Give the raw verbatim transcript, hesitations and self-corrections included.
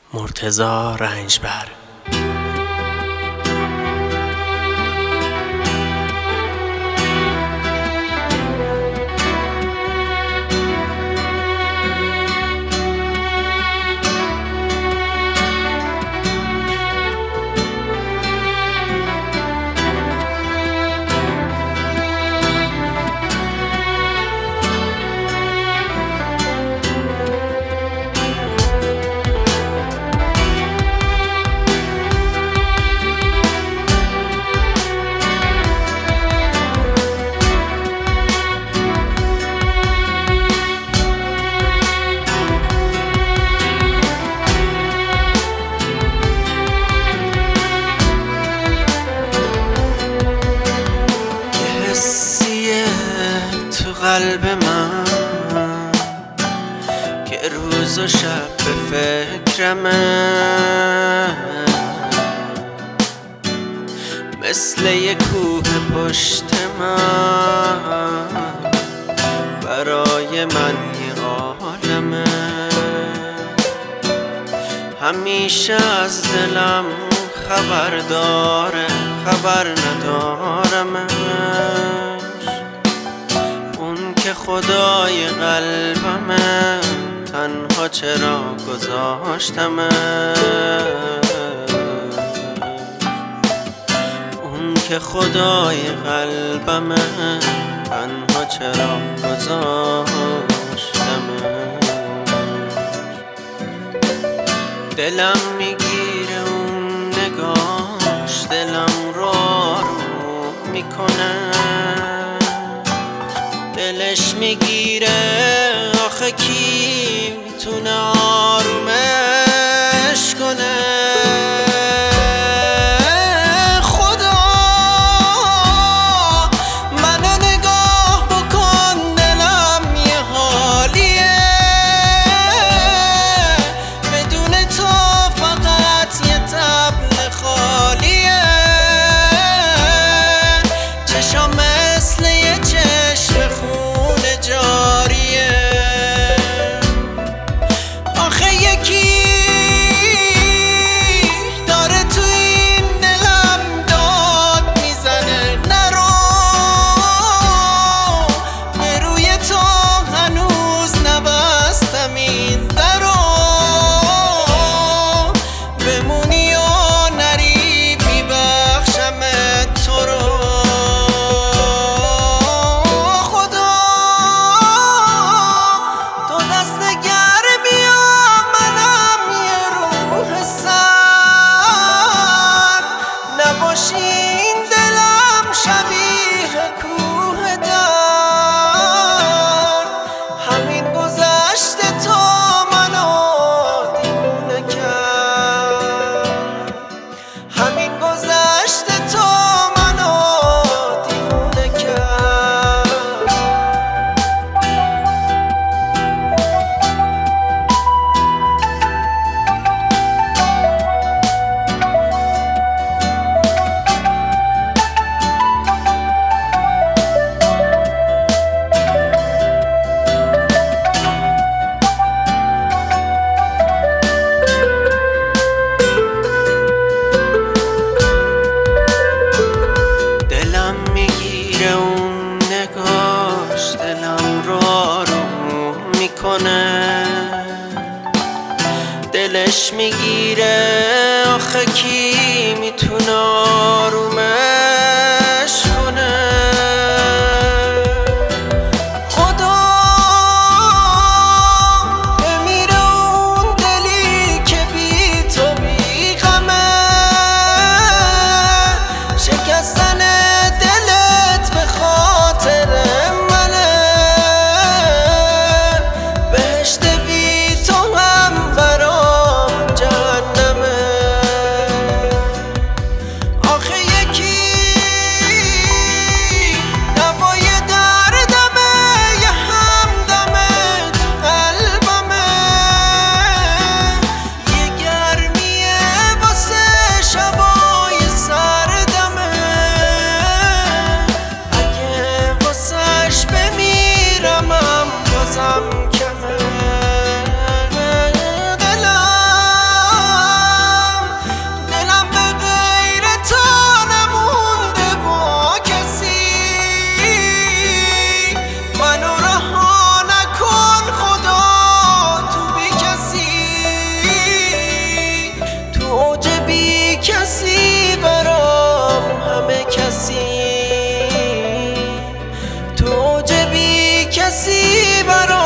مرتضی رنجبر. تو قلب من که روز و شب به فکرمه، مثل یک کوه پشت من برای من یه عالمه. همیشه از دلم خبر داره، خبر ندارمش. که خدای قلبمه، تنها چرا گذاشتمه. اون که خدای قلبمه، تنها چرا گذاشتمه. دلم میگیره اون نگاش، دلم رو آروم میکنه. دلش میگیره آخه کی میتونه آرومش کنه. خدا منو نگاه بکن، دلم یه حالیه. بدون تو فقط یه طبل خالیه. چشام مثل یه چشم خون جاریه. آخه یکی داره تو این دلم داد میزنه، نرو. به روی تو هنوز نبستم این درو. بمونی و نری میبخشمت تو رو. این دلم شبیه کوه درد، همین گذشت تو منو دیوونه کرد. همین گذشت تو منو دیوونه کرد. اون نگاش دلم رو آروم میکنه. دلش میگیره آخه کی میتونه آرومش کنه. خدا بمیره اون دلی که بی تو بی غمه. شکستن آخه یک کسی برام